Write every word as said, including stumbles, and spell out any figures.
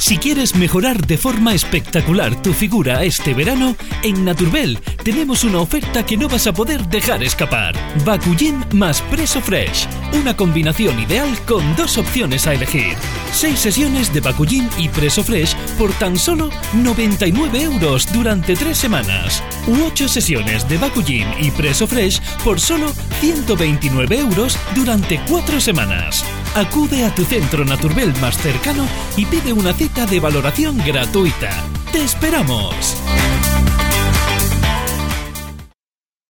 Si quieres mejorar de forma espectacular tu figura este verano, en Naturbell tenemos una oferta que no vas a poder dejar escapar. Bakuyin más Preso Fresh, una combinación ideal con dos opciones a elegir. Seis sesiones de Bakuyin y Preso Fresh por tan solo noventa y nueve euros durante tres semanas. U ocho sesiones de Bakuyin y Preso Fresh por solo ciento veintinueve euros durante cuatro semanas. Acude a tu centro Naturbell más cercano y pide una cita de valoración gratuita. ¡Te esperamos!